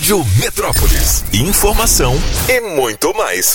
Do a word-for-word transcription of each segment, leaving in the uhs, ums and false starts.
Rádio Metrópolis. Informação e muito mais.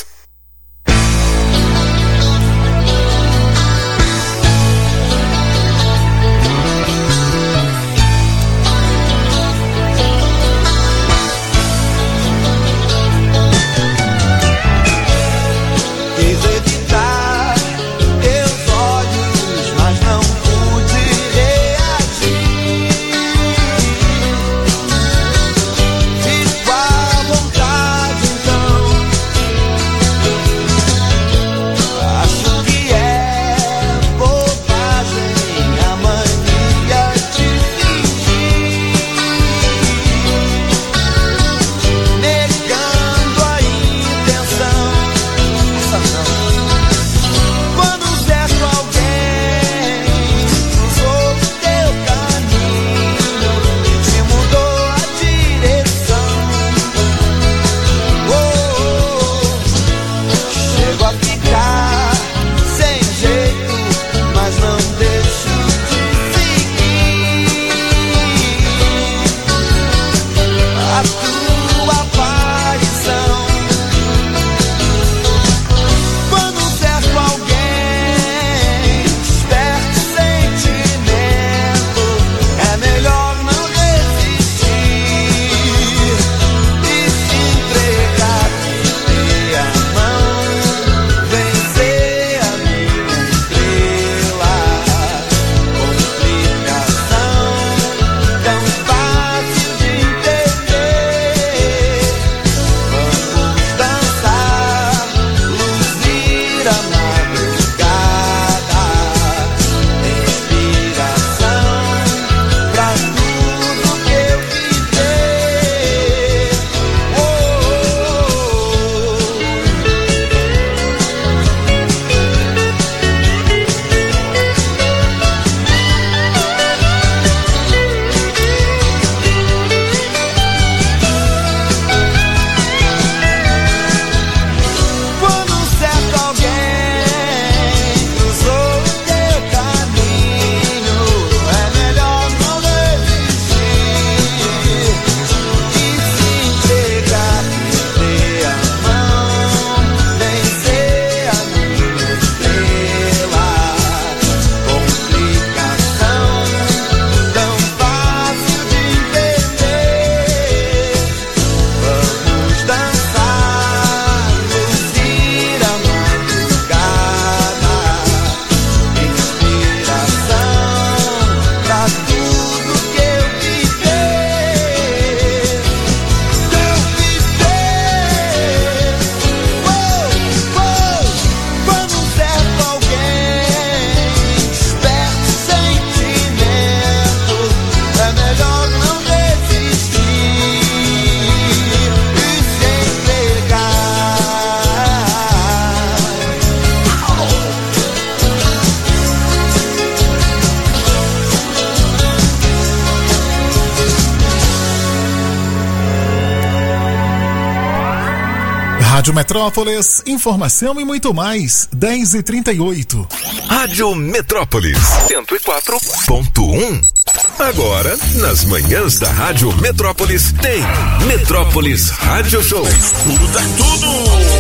Rádio Metrópolis, informação e muito mais, dez e trinta e oito. Rádio Metrópolis, cento e quatro ponto um. Agora, nas manhãs da Rádio Metrópolis, tem Metrópolis Rádio Show. Escuta tudo!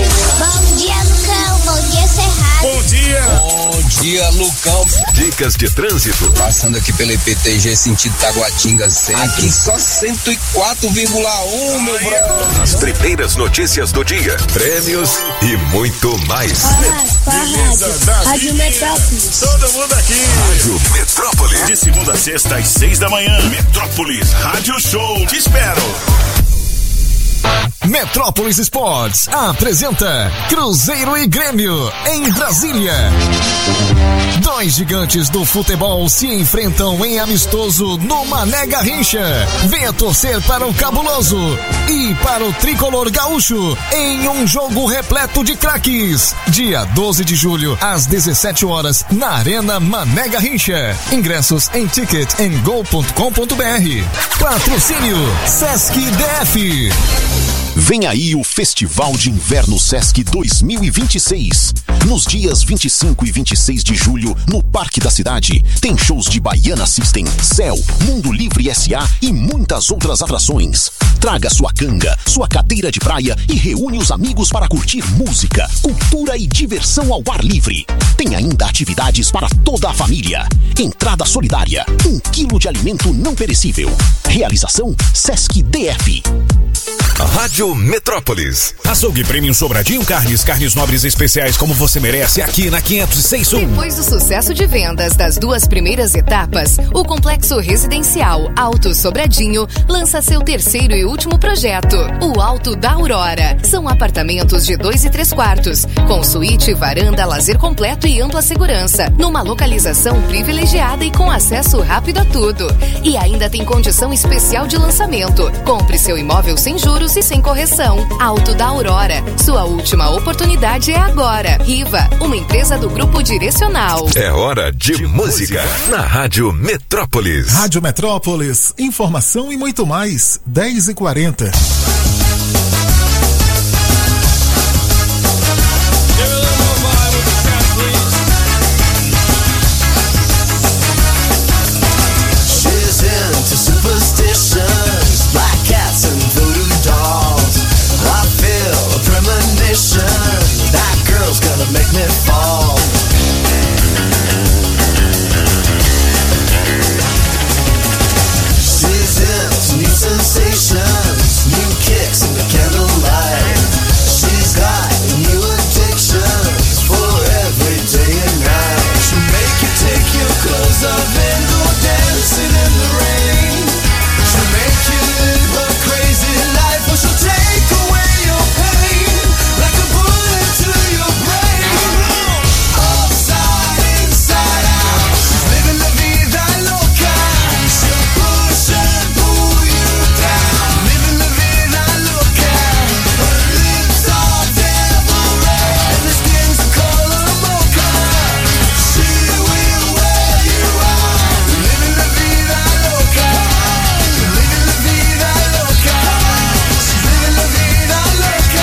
Bom dia, Lucão. Bom dia, Cerrado. Bom dia! Bom dia, Lucão. Dicas de trânsito. Passando aqui pela I P T G, sentido Taguatinga sempre. Aqui só cento e quatro vírgula um, meu brother. As primeiras notícias do dia, prêmios e muito mais. Beleza, Rádio Metrópolis. Todo mundo aqui. Rádio Metrópolis. De segunda a sexta, às seis da manhã. Metrópolis Rádio Show. Te espero. Metrópolis Esportes apresenta Cruzeiro e Grêmio em Brasília. Dois gigantes do futebol se enfrentam em amistoso no Mané Garrincha. Venha torcer para o Cabuloso e para o Tricolor Gaúcho em um jogo repleto de craques. Dia doze de julho, às dezessete horas, na Arena Mané Garrincha. Ingressos em ticket and go ponto com ponto br. Patrocínio Sesc D F. Vem aí o Festival de Inverno Sesc dois mil e vinte e seis. Nos dias vinte e cinco e vinte e seis de julho, no Parque da Cidade, tem shows de Baiana System, Céu, Mundo Livre S A e muitas outras atrações. Traga sua canga, sua cadeira de praia e reúne os amigos para curtir música, cultura e diversão ao ar livre. Tem ainda atividades para toda a família. Entrada solidária, um quilo de alimento não perecível. Realização Sesc D F. Rádio Metrópolis. Açougue Premium Sobradinho Carnes, carnes nobres especiais como você merece, aqui na quinhentos e seis Sul. Depois do sucesso de vendas das duas primeiras etapas, o Complexo Residencial Alto Sobradinho lança seu terceiro e último projeto, o Alto da Aurora. São apartamentos de dois e três quartos, com suíte, varanda, lazer completo e ampla segurança, numa localização privilegiada e com acesso rápido a tudo. E ainda tem condição especial de lançamento. Compre seu imóvel sem juros e sem correção. Alto da Aurora. Sua última oportunidade é agora. Riva, uma empresa do Grupo Direcional. É hora de, de música, música na Rádio Metrópolis. Rádio Metrópolis, informação e muito mais. dez e quarenta. That girl's gonna make me fall. She's into new sensations, new kicks in the candlelight. She's got new addictions for every day and night. She'll make you take your clothes off and go dancing in the rain. She'll make you live a crazy life, or she'll take away your pain like a bullet to your brain. Upside, inside out, she's living la vida loca. She'll push and pull you down, living la vida loca. Her lips are devil red and her skin's the color mocha. She will wear you out, living la vida loca, living la vida loca. She's living la vida loca.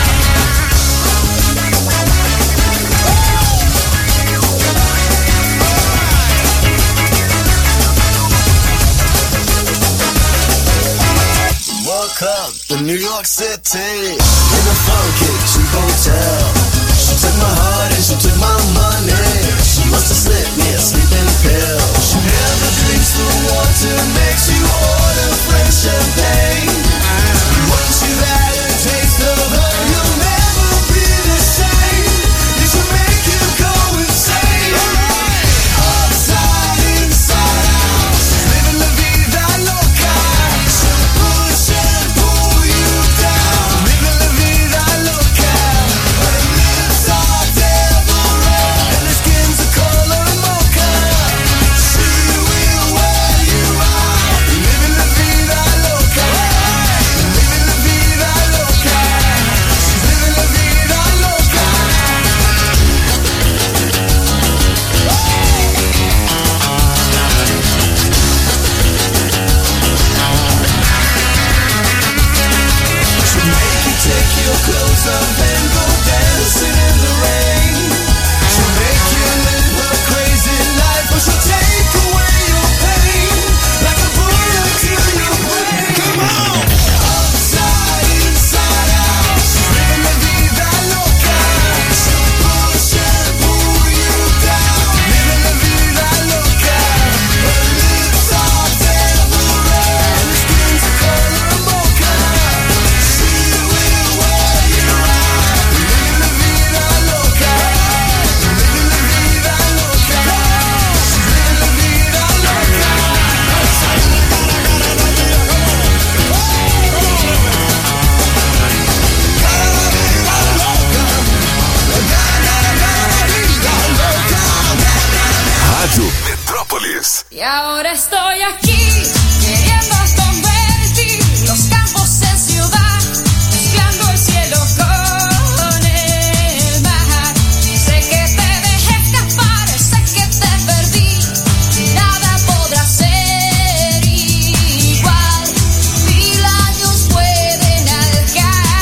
Woke up in New York City in a funky cheap hotel. She took my heart and she took my money. She must have slipped me a sleeping pill. She never drinks the water, makes you order French champagne. Once you've had a taste of her, you'll never be the same. It should make you go insane. Upside, inside out, she's living la vida loca. She'll push and pull you down, living la vida loca. Her lips are devil red and her skin's the color mocha. She will wear you out, living la vida loca, living la vida loca. She's living la vida loca. She'll make you take your clothes off and go dancing in the rain. She'll make you live a crazy life, or she'll take away your pain like a bullet to your brain. Come on! Upside, inside out, she's living la vida loca. She'll push and pull you down, living la vida loca. Her lips are devil red and her skin's the color mocha. She will wear you out, living la vida loca, living la vida loca. She's living la vida loca. Rádio Metrópolis. Y ahora estoy aquí, queriendo convertir los campos en ciudad, mezclando el cielo con el mar. Sé que te dejé escapar, sé que te perdí, nada podrá ser igual. Mil años pueden alcanzar.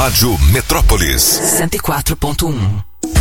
Rádio Metrópolis cento e quatro ponto um.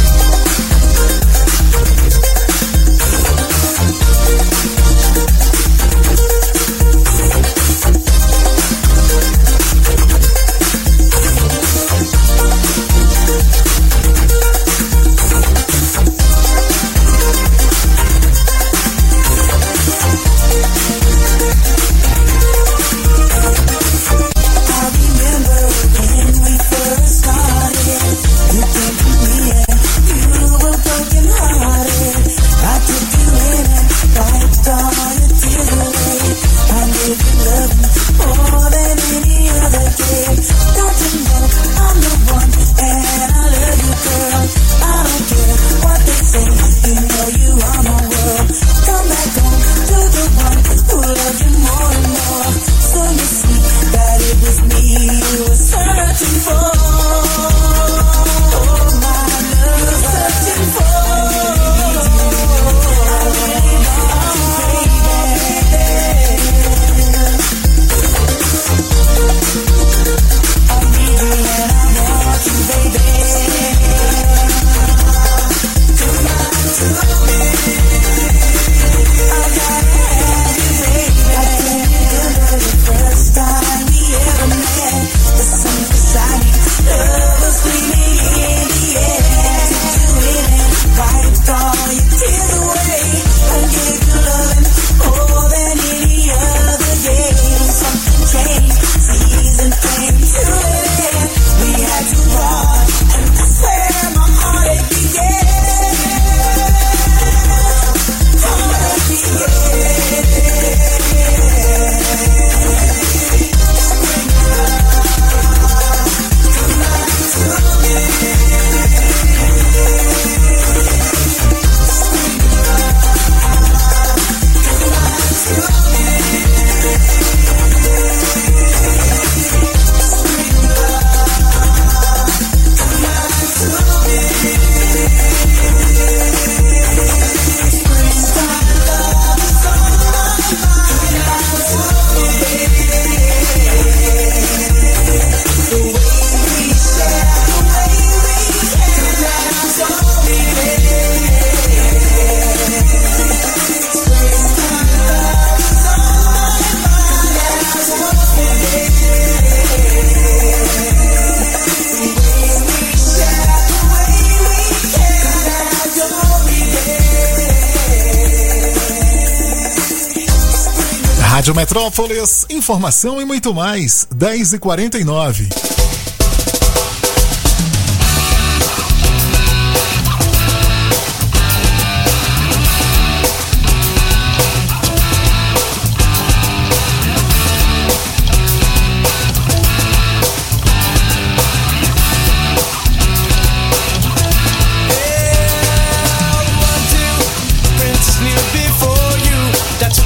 Rádio Metrópolis, informação e muito mais, dez e quarenta e nove.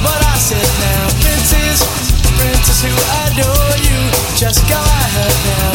Who adore you, just go ahead now.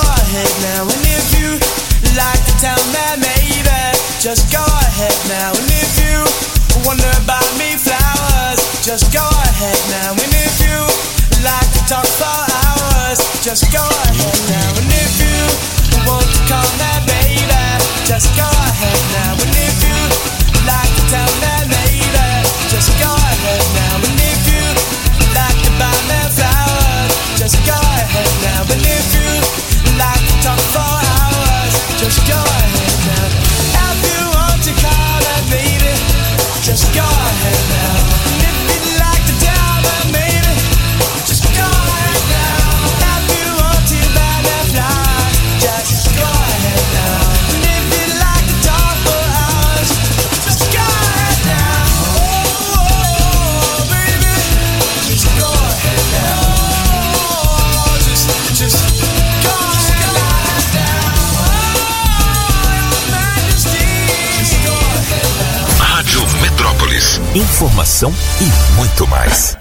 ahead now. And if you like to tell me maybe, just go ahead now. And if you wonder about me flowers, just go ahead now. And if you like to talk for hours, just go ahead now. And if you want to call me baby, just go ahead now. And if you like to tell me maybe, just go ahead now. And if you like to buy me flowers, just go ahead now. And if you like to talk for hours, just go ahead now. If you want to call me baby, just go ahead now. And if you'd like to tell me maybe, just go ahead now. If you want to buy me flowers, just go ahead now. And if you'd like to talk for hours, just go ahead now. Oh, oh, baby, just go ahead now. Oh, just, just go ahead now. Oh, your Majesty, just go ahead now. Rádio Metrópolis. Informação e muito mais.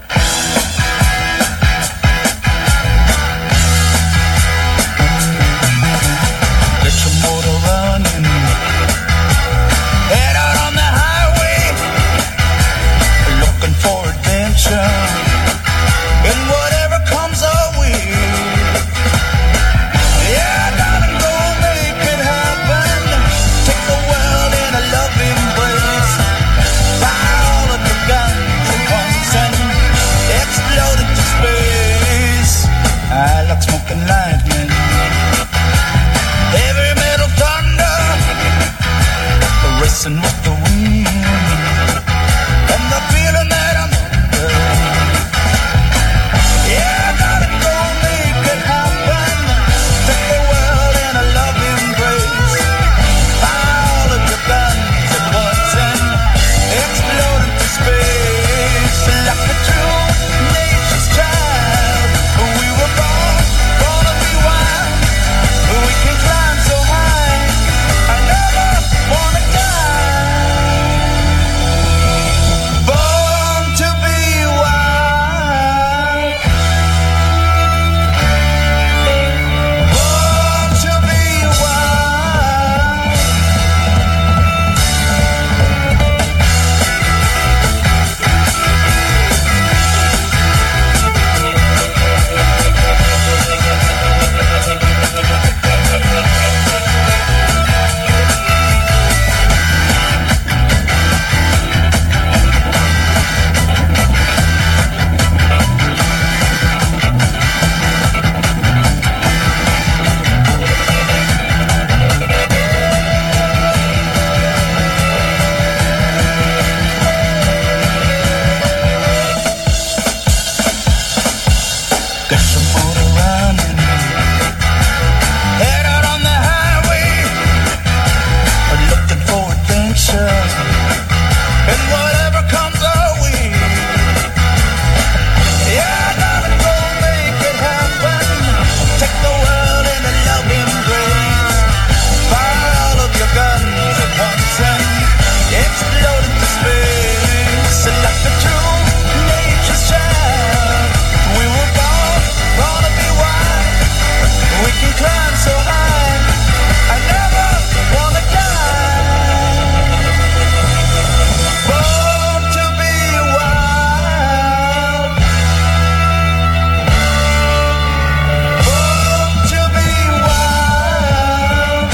Get your motor running. Head out on the highway, looking for adventure. And whatever comes our way, yeah, darling, go make it happen. Take the world in a loving embrace. Buy all of your guns at once and explode into space. I like smoking lightning, heavy metal thunder, racing with the wind, and the feeling that I'm under. Yeah, gotta go make it happen. Take the world in a loving embrace. Buy all of your guns at once and explode into space. Like a true nature's child, we were born, born to be wild. We can climb so high, I never wanna die. Born to be wild. Born to be wild. Get your motor running. Head out on the highway, looking for adventure. And whatever comes our way, yeah, gotta go make it happen. Take the world in a loving embrace. Fire all of your guns at once and explode into space. Like a true nature's child, we were born, born to be wild. We can climb so high, I never wanna die. Born to be wild. Born to be wild.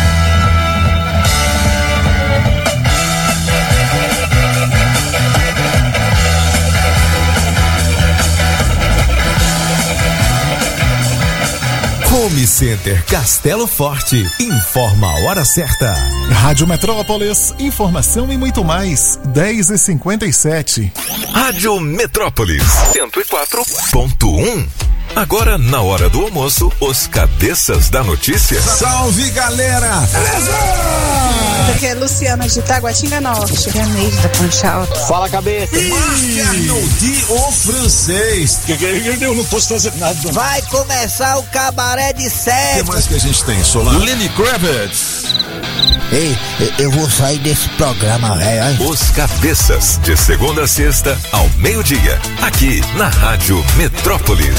Home Center Castelo Forte informa a hora certa. Rádio Metrópolis, informação e muito mais. dez e cinquenta e sete. Rádio Metrópolis cento e quatro ponto um. Agora, na hora do almoço, os cabeças da notícia. Salve, galera! Aqui é Luciana de Taguatinga Norte. É a Neide da Ponte Alta. Fala, cabeça! Marcelo de O Francês. Que, que, eu não posso fazer nada. Vai começar o cabaré de sete. O que mais que a gente tem, Solar? Lenny Kravitz. Ei, eu vou sair desse programa, velho. Os cabeças, de segunda a sexta, ao meio-dia, aqui na Rádio Metrópolis.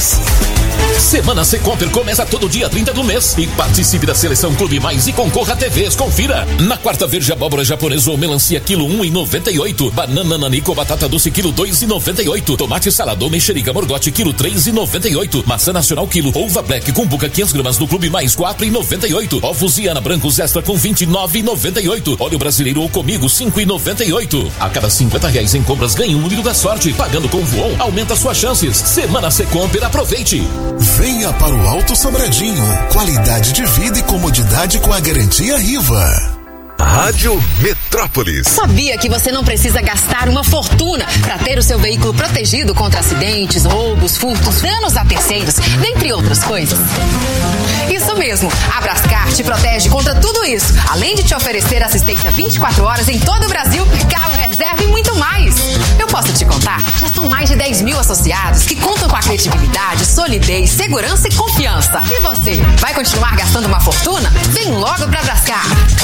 Semana Secomper começa todo dia trinta do mês e participe da Seleção Clube Mais e concorra a T Vs. Confira. Na quarta verde, abóbora japonesa ou melancia quilo um e noventa e oito. Banana nanico batata doce quilo dois e noventa e oito. Tomate salado mexerica morgote quilo três e noventa e oito. Maçã nacional quilo. Uva black com buca quinhentas gramas do Clube Mais quatro e noventa e oito. Ovos Iana brancos extra com vinte e nove e noventa e oito. Óleo brasileiro ou comigo cinco e noventa e oito. A cada cinquenta reais em compras ganhe um litro da sorte. Pagando com Voon aumenta suas chances. Semana Secomper, aproveite. Venha para o Alto Sobradinho. Qualidade de vida e comodidade com a garantia Riva. Rádio Metrópolis. Sabia que você não precisa gastar uma fortuna para ter o seu veículo protegido contra acidentes, roubos, furtos, danos a terceiros, dentre outras coisas? Isso mesmo, a Brascar te protege contra tudo isso, além de te oferecer assistência vinte e quatro horas em todo o Brasil, carro reserva e muito mais. Eu posso te contar, já são mais de dez mil associados que contam com a credibilidade, solidez, segurança e confiança. E você, vai continuar gastando uma fortuna? Vem logo pra Brascar.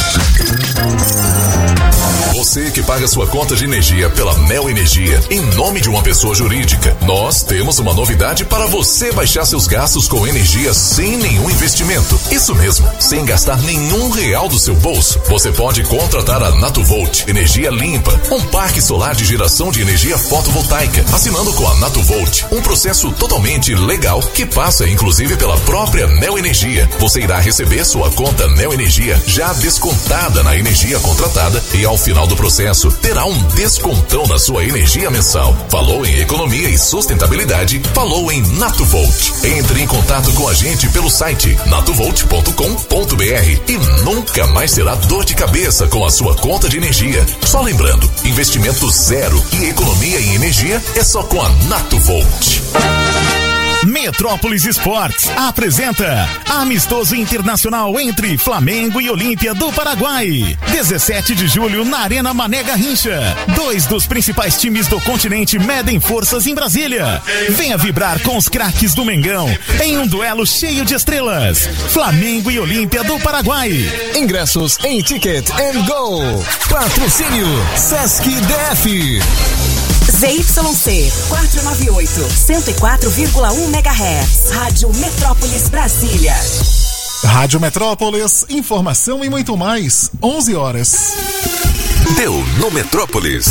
Você que paga sua conta de energia pela Neo Energia em nome de uma pessoa jurídica, nós temos uma novidade para você baixar seus gastos com energia sem nenhum investimento. Isso mesmo, sem gastar nenhum real do seu bolso. Você pode contratar a Natuvolt Energia Limpa, um parque solar de geração de energia fotovoltaica, assinando com a Natuvolt, um processo totalmente legal que passa inclusive pela própria Neo Energia. Você irá receber sua conta Neo Energia já descontada na energia contratada e ao final do processo terá um descontão na sua energia mensal. Falou em economia e sustentabilidade, falou em Natuvolt. Entre em contato com a gente pelo site natuvolt ponto com ponto br e nunca mais terá dor de cabeça com a sua conta de energia. Só lembrando, investimento zero e economia em energia é só com a Natuvolt. Metrópolis Esportes apresenta amistoso internacional entre Flamengo e Olímpia do Paraguai. dezessete de julho na Arena Mané Garrincha. Dois dos principais times do continente medem forças em Brasília. Venha vibrar com os craques do Mengão em um duelo cheio de estrelas. Flamengo e Olímpia do Paraguai. Ingressos em Ticket and Go. Patrocínio Sesc D F. Z Y C quatrocentos e noventa e oito, cento e quatro vírgula um megahertz. Rádio Metrópolis Brasília. Rádio Metrópolis, informação e muito mais. onze horas. Deu no Metrópolis.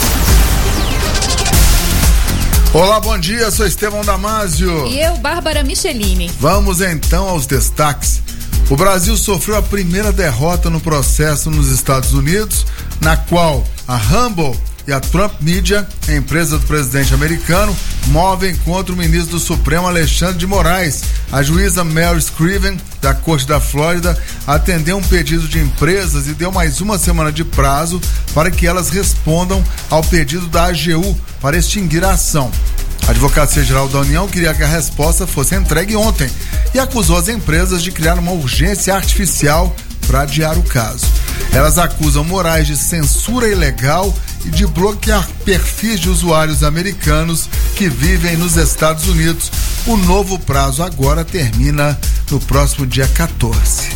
Olá, bom dia, sou Estevão Damásio. E eu, Bárbara Michelini. Vamos então aos destaques. O Brasil sofreu a primeira derrota no processo nos Estados Unidos, na qual a Rumble e a Trump Media, a empresa do presidente americano, movem contra o ministro do Supremo Alexandre de Moraes. A juíza Mary Scriven, da Corte da Flórida, atendeu um pedido de empresas e deu mais uma semana de prazo para que elas respondam ao pedido da A G U para extinguir a ação. A Advocacia Geral da União queria que a resposta fosse entregue ontem e acusou as empresas de criar uma urgência artificial para adiar o caso. Elas acusam Moraes de censura ilegal e de bloquear perfis de usuários americanos que vivem nos Estados Unidos. O novo prazo agora termina no próximo dia quatorze.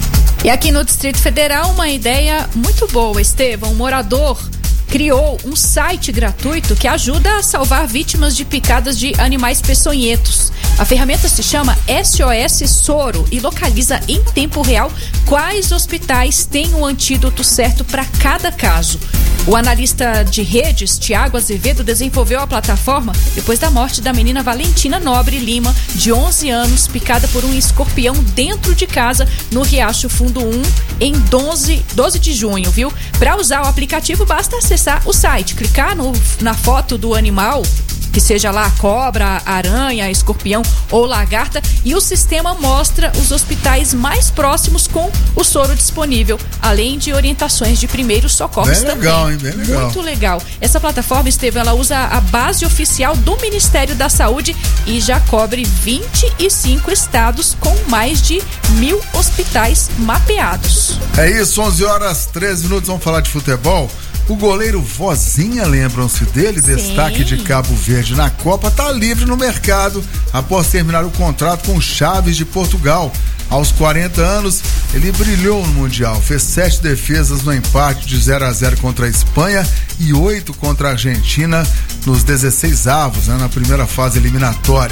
E aqui no Distrito Federal, uma ideia muito boa, Estevão. Um morador criou um site gratuito que ajuda a salvar vítimas de picadas de animais peçonhentos. A ferramenta se chama S O S Soro e localiza em tempo real quais hospitais têm o antídoto certo para cada caso. O analista de redes, Tiago Azevedo, desenvolveu a plataforma depois da morte da menina Valentina Nobre Lima, de onze anos, picada por um escorpião dentro de casa no Riacho Fundo um, em doze de junho, viu? Para usar o aplicativo, basta acessar o site, clicar no, na foto do animal, que seja lá a cobra, a aranha, a escorpião ou lagarta, e o sistema mostra os hospitais mais próximos com o soro disponível, além de orientações de primeiros socorros Bem também. legal, hein? Bem legal. Muito legal. Essa plataforma, Estevão, ela usa a base oficial do Ministério da Saúde e já cobre vinte e cinco estados com mais de mil hospitais mapeados. É isso, onze horas, treze minutos, vamos falar de futebol. O goleiro Vozinha, lembram-se dele? Sim. Destaque de Cabo Verde na Copa, está livre no mercado após terminar o contrato com o Chaves de Portugal. Aos quarenta anos, ele brilhou no Mundial, fez sete defesas no empate de zero a zero contra a Espanha e oito contra a Argentina nos dezesseis avos, né, na primeira fase eliminatória.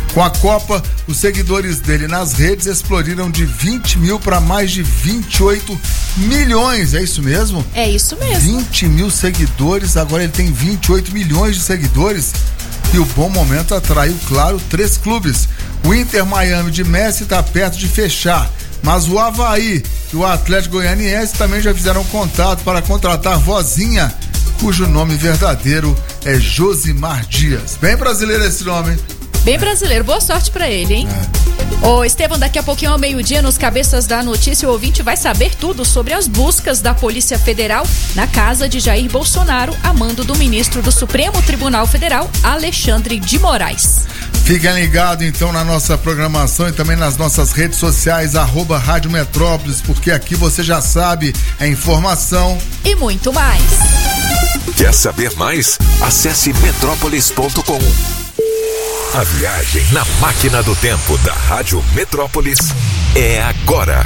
Com a Copa, os seguidores dele nas redes explodiram de vinte mil para mais de vinte e oito milhões. É isso mesmo? É isso mesmo. vinte mil seguidores, agora ele tem vinte e oito milhões de seguidores. E o bom momento atraiu, claro, três clubes. O Inter Miami de Messi está perto de fechar, mas o Avaí e o Atlético Goianiense também já fizeram contato para contratar Vozinha, cujo nome verdadeiro é Josimar Dias. Bem brasileiro esse nome, hein? Bem brasileiro, boa sorte pra ele, hein? É. Ô, Estevão, daqui a pouquinho ao meio-dia, nos Cabeças da Notícia, o ouvinte vai saber tudo sobre as buscas da Polícia Federal na casa de Jair Bolsonaro, a mando do ministro do Supremo Tribunal Federal, Alexandre de Moraes. Fiquem ligados então na nossa programação e também nas nossas redes sociais, arroba Rádio Metrópolis, porque aqui você já sabe, é informação e muito mais. Quer saber mais? Acesse metrópolis ponto com. A viagem na máquina do tempo da Rádio Metrópolis é agora.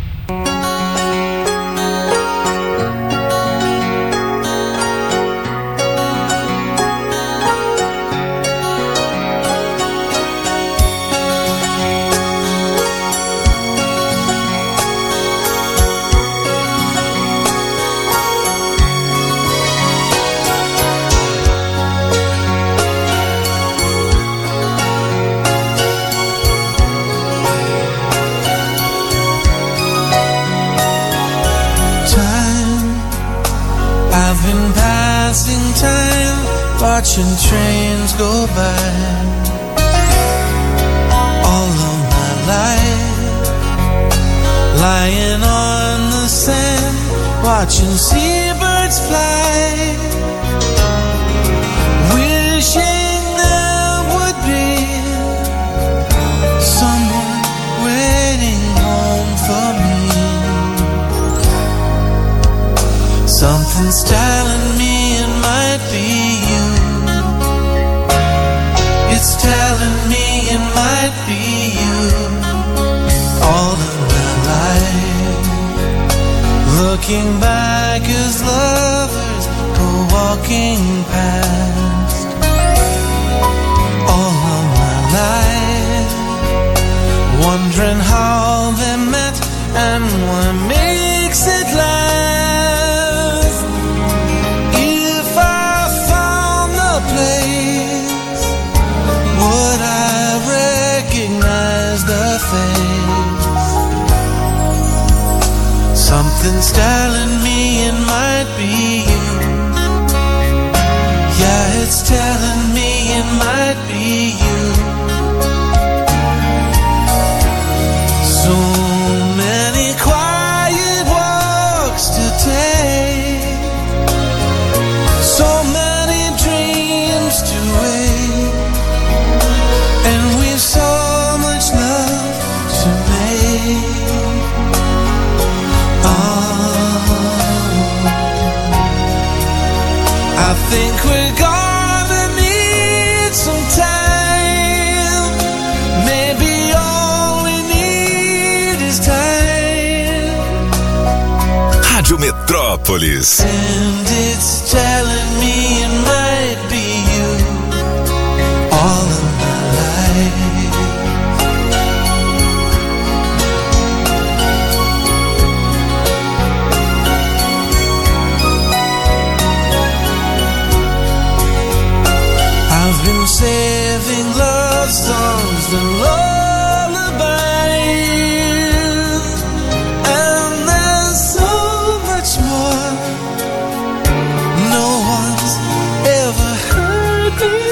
Watching trains go by all of my life, lying on the sand, watching seabirds fly, wishing there would be someone waiting home for me. Something's telling me it might be you. It's telling me it might be you. All of my life, looking back as lovers go walking past. All of my life, wondering how they met and what makes it last. If I found the place, would I recognize the face? Something's telling me it might be you. Yeah, it's telling me it might be you. So many quiet walks to take, so many dreams to wake, and we've so much love to make. Oh, I think we're gonna need some time. Maybe all we need is time. Rádio Metrópolis. And it's telling me it might be you. All of my life, I've been saving love songs and lullabies, and there's so much more no one's ever heard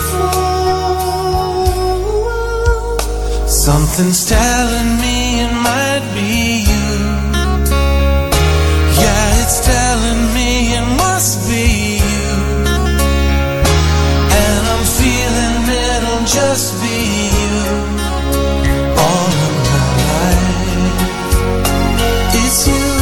before. Something's telling me it might be you. Yeah, it's telling me it must be you. And I'm feeling it'll just be you. All of my life, it's you,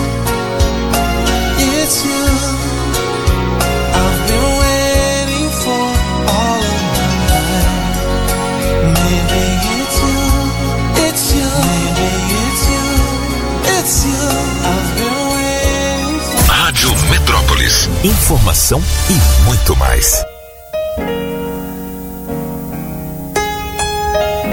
it's you. I've been waiting for all of my life. Maybe it's you, it's you, maybe it's you, it's you. I've been waiting for. Rádio Metrópolis. Informação e muito mais.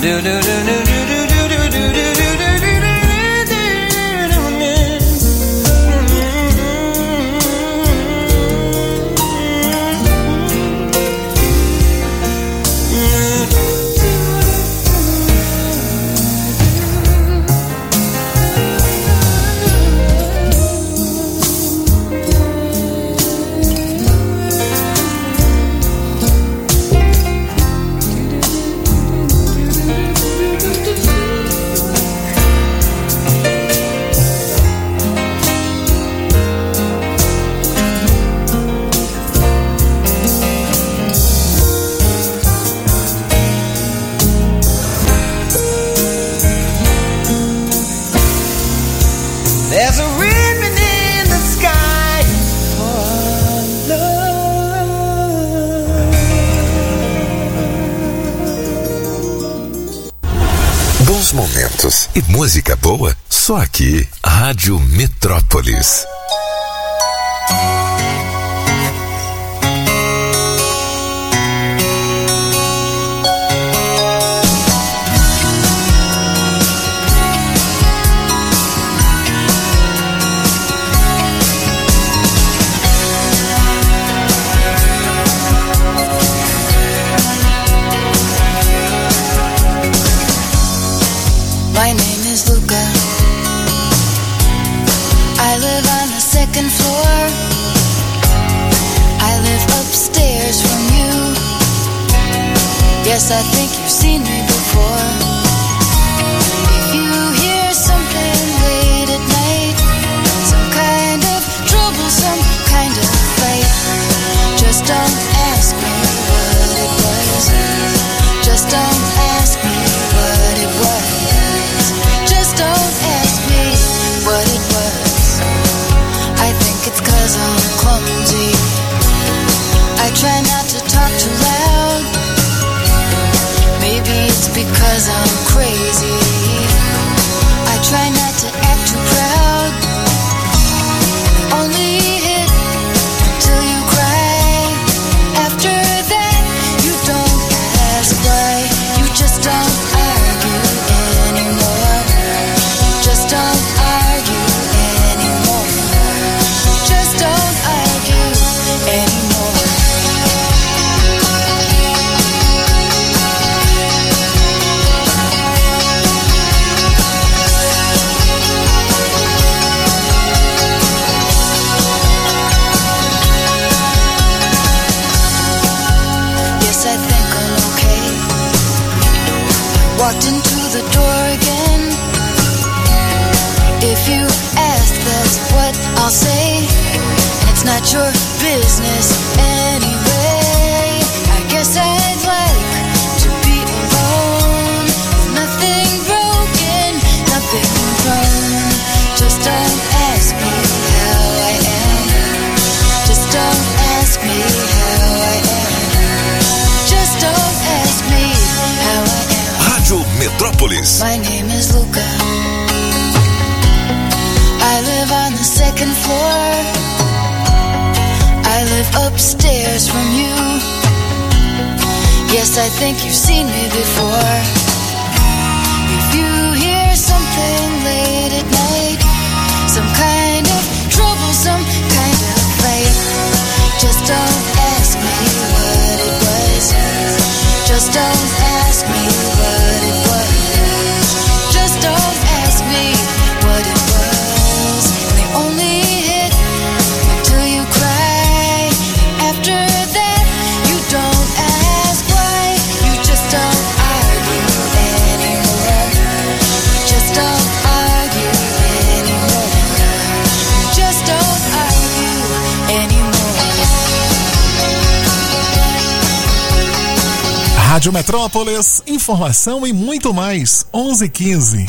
There's a ribbon in the sky for love. Bons momentos e música boa só aqui. Rádio Metrópolis. My name is Luca. I live on the second floor. I live upstairs from you. Yes, I think you've seen me before. If you hear something late at night, some kind of trouble, some kind of fight, just don't ask me what it was. Just don't ask me what it was. Just don't ask me what it was. I think it's 'cause I'm clumsy. I try not to talk too loud. Maybe it's because I'm crazy. I try not to act too proud. Only hit till you cry. After that, you don't ask why. You just don't argue anymore. Just don't argue anymore. Just don't argue anymore. Yes, I think I'm okay. Walked into the door again. If you ask, that's what I'll say. And it's not your business anyway. I guess I'd like to be alone. With nothing broken, nothing wrong. Just don't ask me how I am. Just don't ask me how I am. Just don't ask me how I am. Rádio Metrópolis. My name is Luca. I live on the second floor. I live upstairs from you. Yes, I think you've seen me before. If you hear something late at night, some kind of trouble, some kind of fight, just don't ask me what it was. Just don't ask me what it was. Just don't ask me what it was. They only hit till you cry. After that, you don't ask why. You just don't argue anymore. Just don't argue anymore. Just don't argue anymore. Rádio Metrópolis, informação e muito mais. onze e quinze.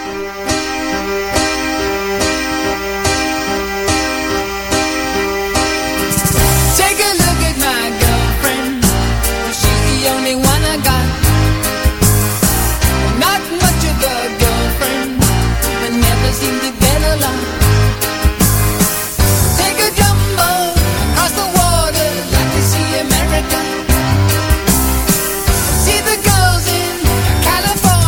Take a look at my girlfriend. She's the only one I got. Not much of a girlfriend, but never seemed to get along. Take a jumbo across the water, like to see America. See the girls in California.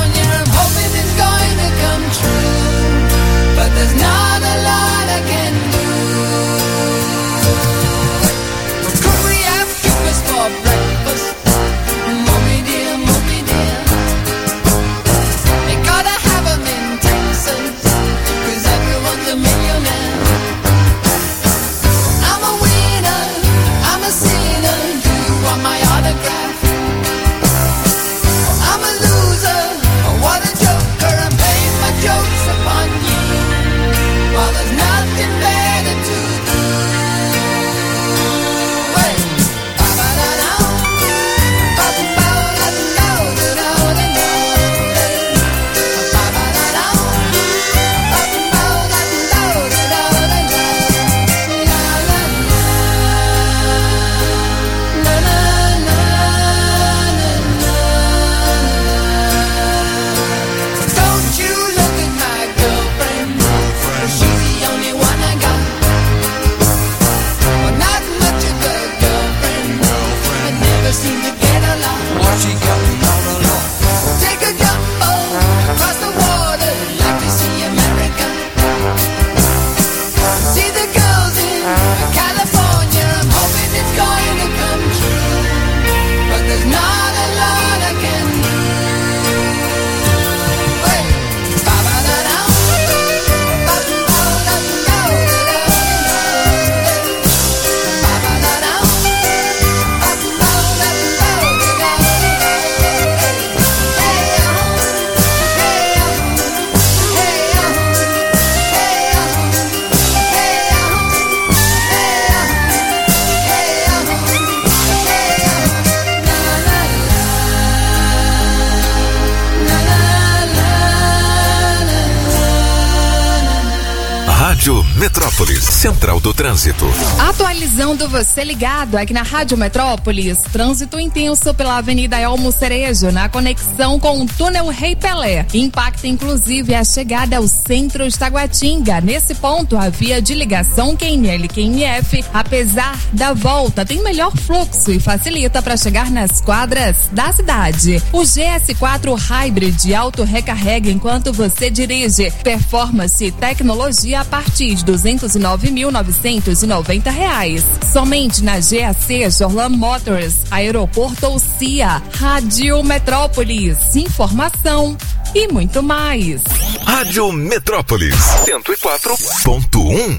Rádio Metrópolis, Central do Trânsito. Atualizando você ligado aqui na Rádio Metrópolis, trânsito intenso pela Avenida Elmo Cerejo, na conexão com o túnel Rei Pelé. Impacta inclusive a chegada ao centro de Taguatinga. Nesse ponto, a via de ligação Q N L Q N F, apesar da volta, tem melhor fluxo e facilita para chegar nas quadras da cidade. O G S quatro Hybrid auto recarrega enquanto você dirige. Performance e tecnologia a partir de duzentos e nove mil novecentos e noventa reais. Somente na G A C Jorlan Motors, Aeroporto ou C I A. Rádio Metrópolis, informação e muito mais. Rádio Metrópolis, cento e quatro ponto um.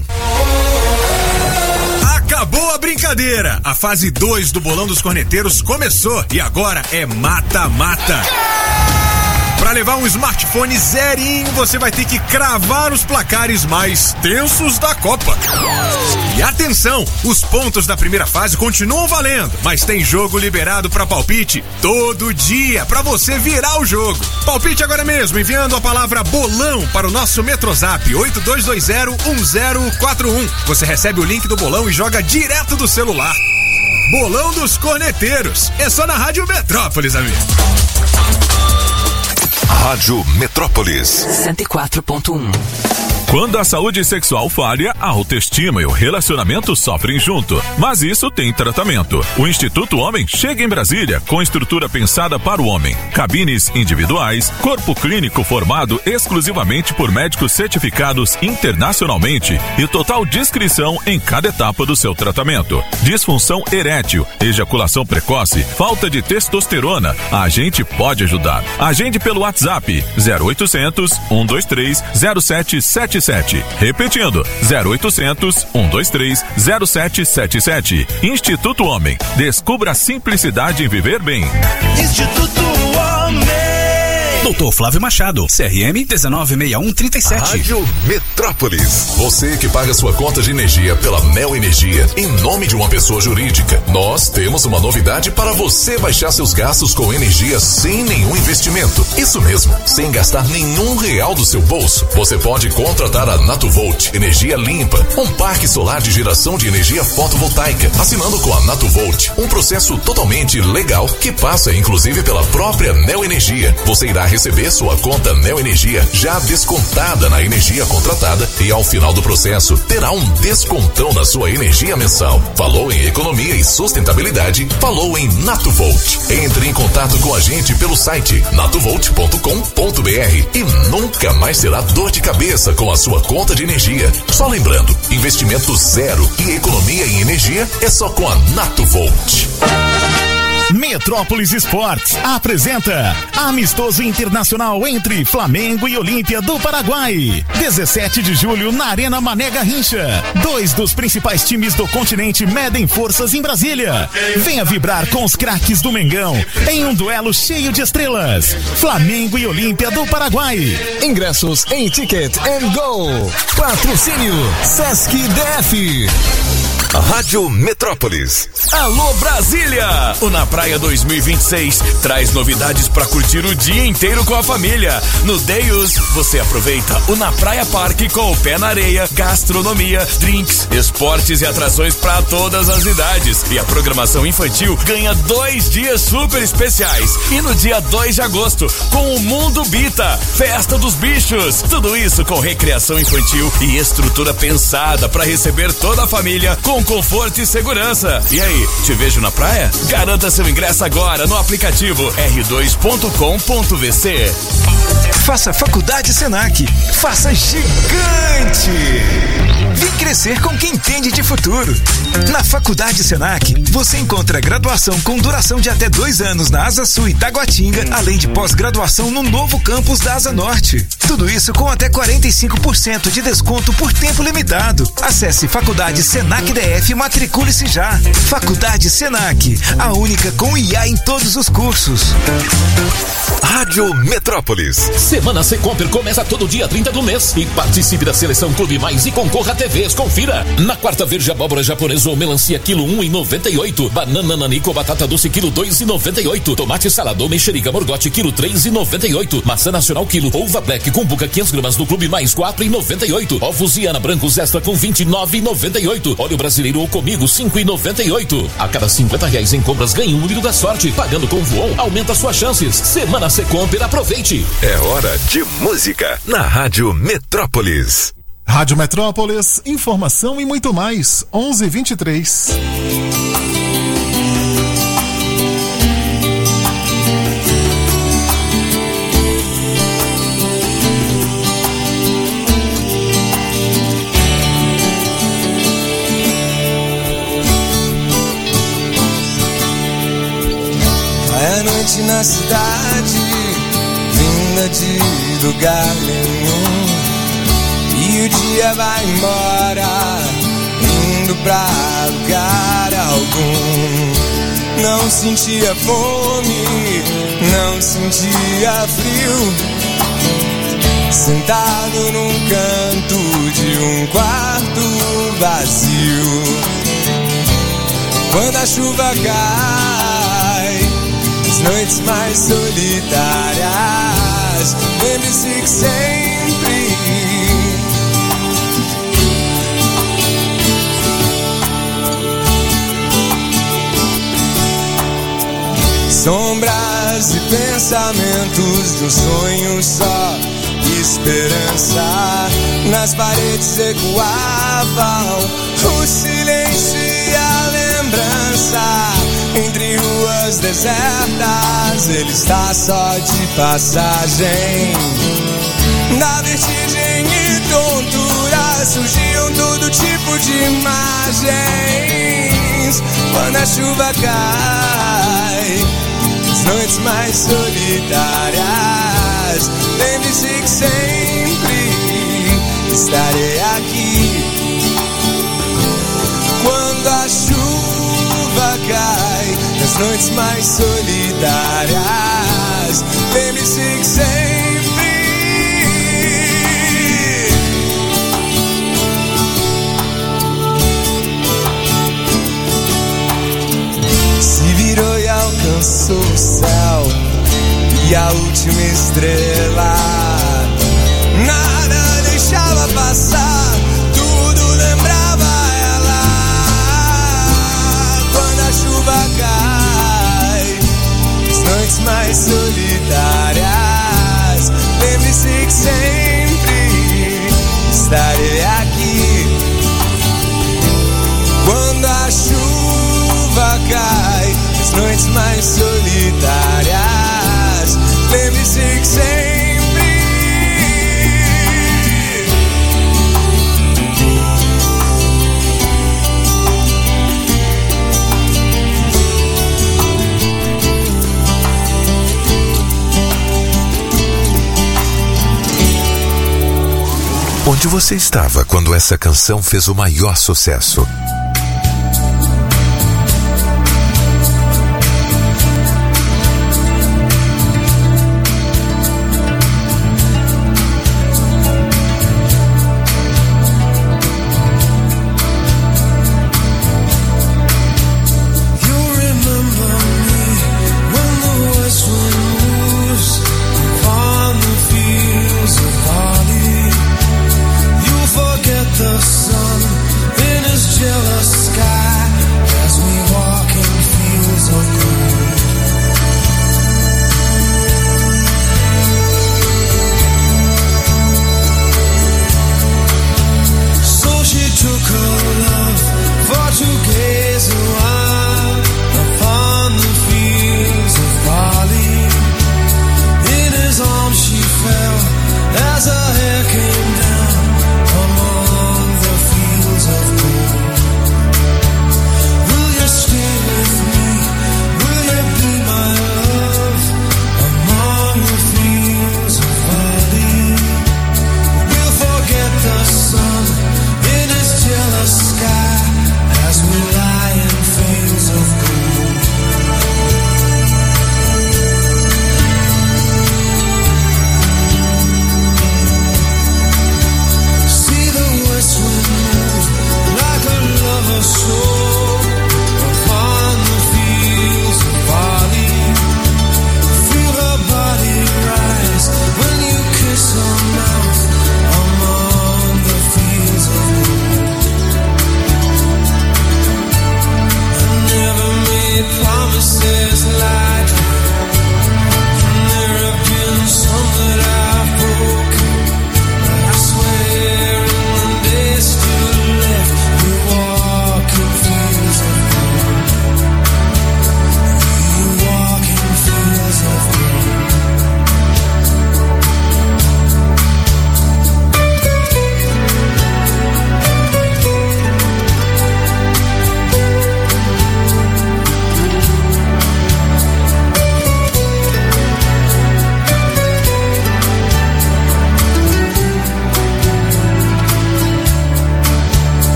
Acabou a brincadeira. A fase dois do Bolão dos Corneteiros começou e agora é mata-mata. Para levar um smartphone zerinho, você vai ter que cravar os placares mais tensos da Copa. E atenção, os pontos da primeira fase continuam valendo, mas tem jogo liberado para palpite todo dia, para você virar o jogo. Palpite agora mesmo, enviando a palavra bolão para o nosso Metrozap oito dois dois zero um zero quatro um. Você recebe o link do bolão e joga direto do celular. Bolão dos Corneteiros. É só na Rádio Metrópolis, amigo. Rádio Metrópolis cento e quatro ponto um. Quando a saúde sexual falha, a autoestima e o relacionamento sofrem junto. Mas isso tem tratamento. O Instituto Homem chega em Brasília com estrutura pensada para o homem. Cabines individuais, corpo clínico formado exclusivamente por médicos certificados internacionalmente e total discrição em cada etapa do seu tratamento. Disfunção erétil, ejaculação precoce, falta de testosterona. A gente pode ajudar. Agende pelo WhatsApp zero oitocentos, um dois três, zero sete sete sete. Repetindo, zero oitocentos, um dois três, zero sete sete sete. Instituto Homem. Descubra a simplicidade em viver bem. Instituto Homem. doutor Flávio Machado, C R M um nove seis um três sete. Rádio Metrópolis. Você que paga sua conta de energia pela Mel Energia em nome de uma pessoa jurídica. Nós temos uma novidade para você baixar seus gastos com energia sem nenhum investimento. Isso mesmo, sem gastar nenhum real do seu bolso. Você pode contratar a Natuvolt, energia limpa, um parque solar de geração de energia fotovoltaica, assinando com a Natuvolt, um processo totalmente legal que passa inclusive pela própria Mel Energia. Você irá receber sua conta Neo Energia já descontada na energia contratada e ao final do processo terá um descontão na sua energia mensal. Falou em economia e sustentabilidade? Falou em Natuvolt. Entre em contato com a gente pelo site natuvolt ponto com ponto b r e nunca mais terá dor de cabeça com a sua conta de energia. Só lembrando, investimento zero e economia em energia é só com a Natuvolt. Metrópolis Esportes apresenta Amistoso Internacional entre Flamengo e Olímpia do Paraguai. dezessete de julho na Arena Mané Garrincha. Dois dos principais times do continente medem forças em Brasília. Venha vibrar com os craques do Mengão em um duelo cheio de estrelas. Flamengo e Olímpia do Paraguai. Ingressos em Ticket and Go. Patrocínio Sesc D F. Rádio Metrópolis. Alô Brasília! O Na Praia dois mil e vinte e seis traz novidades para curtir o dia inteiro com a família. No Deus, você aproveita o Na Praia Parque com o pé na areia, gastronomia, drinks, esportes e atrações para todas as idades. E a programação infantil ganha dois dias super especiais. E no dia dois de agosto, com o Mundo Bita, Festa dos Bichos. Tudo isso com recreação infantil e estrutura pensada para receber toda a família com conforto e segurança. E aí, te vejo na praia? Garanta seu ingresso agora no aplicativo r dois ponto com ponto v c. Faça Faculdade Senac. Faça gigante. Vem crescer com quem entende de futuro. Na Faculdade Senac, você encontra graduação com duração de até dois anos na Asa Sul e Taguatinga, além de pós-graduação no novo campus da Asa Norte. Tudo isso com até quarenta e cinco por cento de desconto por tempo limitado. Acesse Faculdade Senac D F e matricule-se já. Faculdade Senac, a única com I A em todos os cursos. Rádio Metrópolis. Semana Secomper começa todo dia trinta do mês e participe da seleção Clube Mais e concorra a T T Vs, confira. Na quarta verde abóbora japonesa ou melancia quilo um e noventa e oito. Banana nanico batata doce quilo dois e noventa e oito. Tomate salado mexerica morgote quilo três e noventa e oito. Maçã nacional quilo. Uva black com buca quinhentas gramas do clube mais quatro e noventa e oito. Ovos Iana brancos extra com vinte e nove e noventa e oito. Óleo brasileiro ou comigo cinco e noventa e oito. A cada cinquenta reais em compras ganhe um litro da sorte. Pagando com Voon aumenta suas chances. Semana Secomper, aproveite. É hora de música na Rádio Metrópolis. Rádio Metrópolis, informação e muito mais. onze e vinte e três. Vai a noite na cidade, vinda de lugar nenhum, e o dia vai embora, indo pra lugar algum. Não sentia fome, não sentia frio, sentado num canto de um quarto vazio. Quando a chuva cai, as noites mais solitárias, lembre-se que sempre sombras e pensamentos de um sonho só, esperança. Nas paredes ecoavam o silêncio e a lembrança. Entre ruas desertas, ele está só de passagem. Da vertigem e tontura surgiam todo tipo de imagens. Quando a chuva cai, as noites mais solitárias, lembre-se que sempre estarei aqui. Quando a chuva cai, nas noites mais solitárias, lembre-se que sempre se virou e alcançou o céu e a última estrela. Nada deixava passar, tudo lembrava ela. Quando a chuva cai, as noites mais solitárias, lembre-se que sempre estarei aqui. Quando a chuva cai, as noites mais solitárias, lembre-se que sempre Onde você estava quando essa canção fez o maior sucesso? the sun in his jealous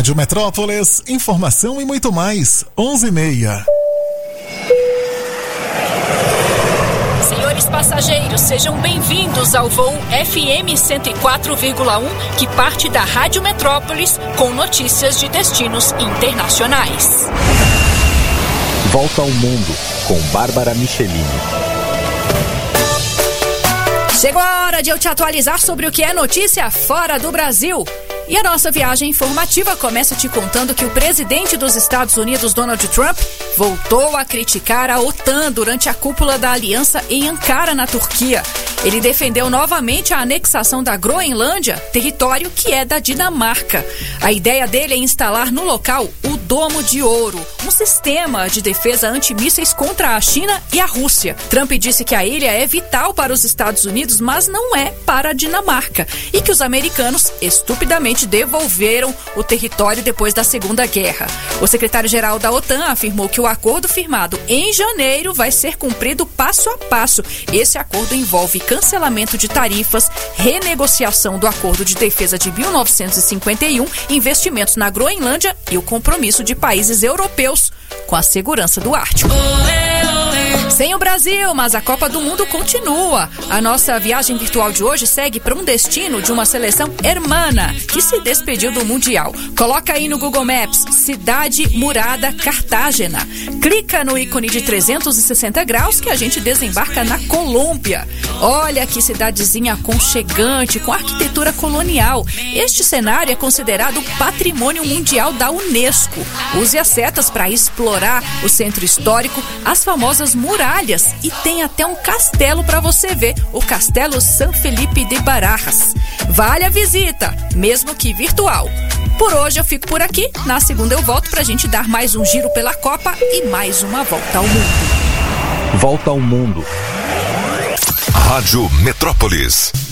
Rádio Metrópolis, informação e muito mais. onze e meia. Senhores passageiros, sejam bem-vindos ao voo F M cento e quatro vírgula um, que parte da Rádio Metrópolis com notícias de destinos internacionais. Volta ao Mundo, com Bárbara Michelini. Chegou a hora de eu te atualizar sobre o que é notícia fora do Brasil. E a nossa viagem informativa começa te contando que o presidente dos Estados Unidos, Donald Trump, voltou a criticar a OTAN durante a cúpula da aliança em Ankara, na Turquia. Ele defendeu novamente a anexação da Groenlândia, território que é da Dinamarca. A ideia dele é instalar no local o Domo de Ouro, um sistema de defesa antimísseis contra a China e a Rússia. Trump disse que a ilha é vital para os Estados Unidos, mas não é para a Dinamarca, e que os americanos estupidamente devolveram o território depois da Segunda Guerra. O secretário-geral da OTAN afirmou que o acordo firmado em janeiro vai ser cumprido passo a passo. Esse acordo envolve cancelamento de tarifas, renegociação do acordo de defesa de mil novecentos e cinquenta e um, investimentos na Groenlândia e o compromisso de países europeus com a segurança do Ártico. Sem o Brasil, mas a Copa do Mundo continua. A nossa viagem virtual de hoje segue para um destino de uma seleção hermana que se despediu do Mundial. Coloca aí no Google Maps, Cidade Murada Cartagena. Clica no ícone de trezentos e sessenta graus que a gente desembarca na Colômbia. Olha que cidadezinha aconchegante, com arquitetura colonial. Este cenário é considerado Patrimônio Mundial da Unesco. Use as setas para explorar o centro histórico, as famosas muralhas, e tem até um castelo para você ver, o Castelo San Felipe de Barajas. Vale a visita, mesmo que virtual. Por hoje eu fico por aqui, na segunda eu volto pra gente dar mais um giro pela Copa e mais uma volta ao mundo. Volta ao Mundo. Rádio Metrópolis.